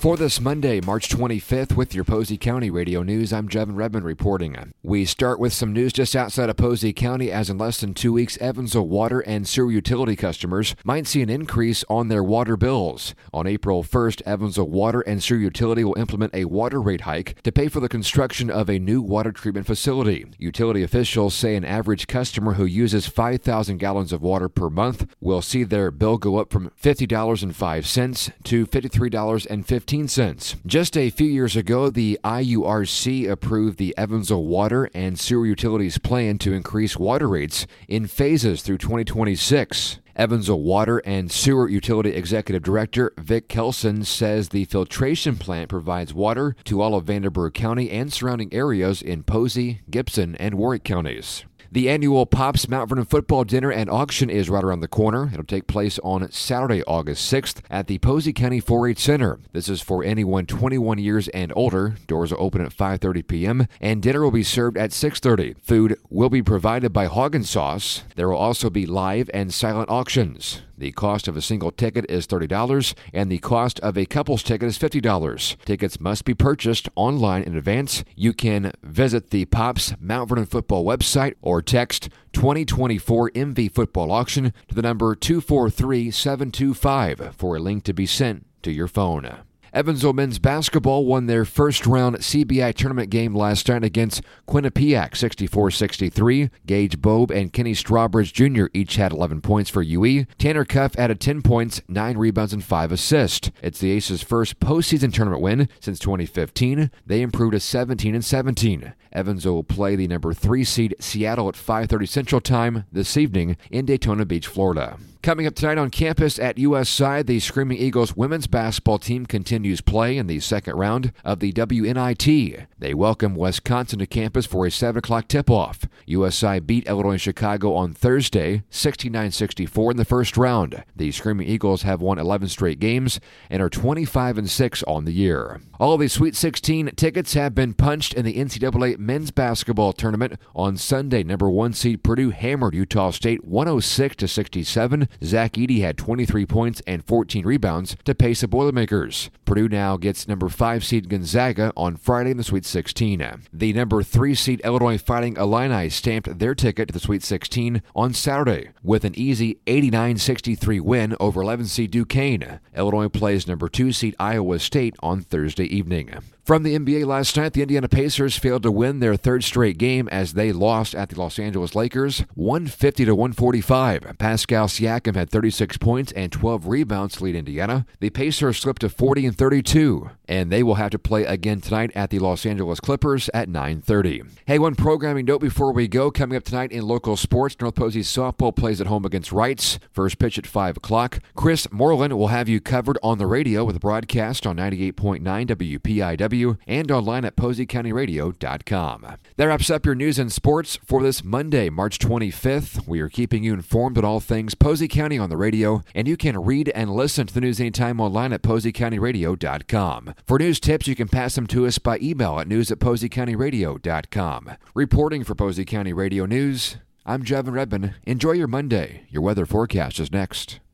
For this Monday, March 25th, with your Posey County Radio News, I'm Jevin Redmond reporting. We start with some news just outside of Posey County, as in less than 2 weeks, Evansville water and sewer utility customers might see an increase on their water bills. On April 1st, Evansville Water and Sewer Utility will implement a water rate hike to pay for the construction of a new water treatment facility. Utility officials say an average customer who uses 5,000 gallons of water per month will see their bill go up from $50.05 to $53.15. Just a few years ago, the IURC approved the Evansville Water and Sewer Utilities plan to increase water rates in phases through 2026. Evansville Water and Sewer Utility Executive Director Vic Kelson says the filtration plant provides water to all of Vanderburgh County and surrounding areas in Posey, Gibson, and Warwick counties. The annual Pops Mount Vernon football dinner and auction is right around the corner. It'll take place on Saturday, August 6th at the Posey County 4-H Center. This is for anyone 21 years and older. Doors will open at 5:30 p.m. and dinner will be served at 6:30. Food will be provided by Hog and Sauce. There will also be live and silent auctions. The cost of a single ticket is $30, and the cost of a couple's ticket is $50. Tickets must be purchased online in advance. You can visit the Pops Mount Vernon football website or text 2024 MV football auction to the number 243725 for a link to be sent to your phone. Evansville men's basketball won their first-round CBI tournament game last night against Quinnipiac, 64-63. Gage Bobe and Kenny Strawbridge Jr. each had 11 points for UE. Tanner Cuff added 10 points, 9 rebounds, and 5 assists. It's the Aces' first postseason tournament win since 2015. They improved to 17-17. Evansville will play the number 3 seed Seattle at 5:30 Central Time this evening in Daytona Beach, Florida. Coming up tonight on campus at USI, the Screaming Eagles women's basketball team continues play in the second round of the WNIT. They welcome Wisconsin to campus for a 7 o'clock tip-off. USI beat Illinois Chicago on Thursday, 69-64 in the first round. The Screaming Eagles have won 11 straight games and are 25-6 on the year. All of the Sweet 16 tickets have been punched in the NCAA men's basketball tournament. On Sunday, number 1 seed Purdue hammered Utah State 106-67. Zach Edey had 23 points and 14 rebounds to pace the Boilermakers. Purdue now gets number 5 seed Gonzaga on Friday in the Sweet 16. The number 3 seed Illinois Fighting Illini stamped their ticket to the Sweet 16 on Saturday with an easy 89-63 win over 11 seed Duquesne. Illinois plays number 2 seed Iowa State on Thursday evening. From the NBA last night, the Indiana Pacers failed to win their third straight game as they lost at the Los Angeles Lakers 150-145. Pascal Siakam had 36 points and 12 rebounds to lead Indiana. The Pacers slipped to 40-32, and they will have to play again tonight at the Los Angeles Clippers at 9:30. Hey, one programming note before we go. Coming up tonight in local sports, North Posey softball plays at home against Wrights. First pitch at 5 o'clock. Chris Moreland will have you covered on the radio with a broadcast on 98.9 WPIW and online at PoseyCountyRadio.com. That wraps up your news and sports for this Monday, March 25th. We are keeping you informed on all things Posey County on the radio, and you can read and listen to the news anytime online at PoseyCountyRadio.com. For news tips, you can pass them to us by email at news@PoseyCountyRadio.com. Reporting for Posey County Radio News, I'm Jevin Redmond. Enjoy your Monday. Your weather forecast is next.